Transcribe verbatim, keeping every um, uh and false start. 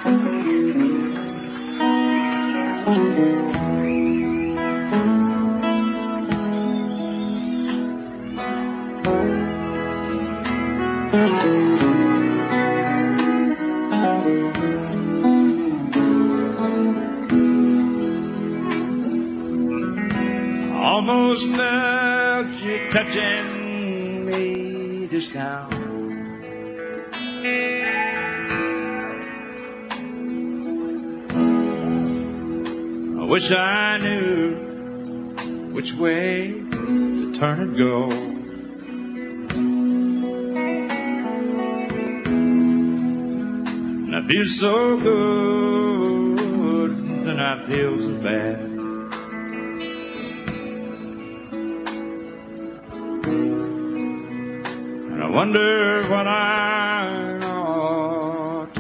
Almost felt you touching me just now. I wish I knew which way to turn and go. And I feel so good, and I feel so bad. And I wonder what I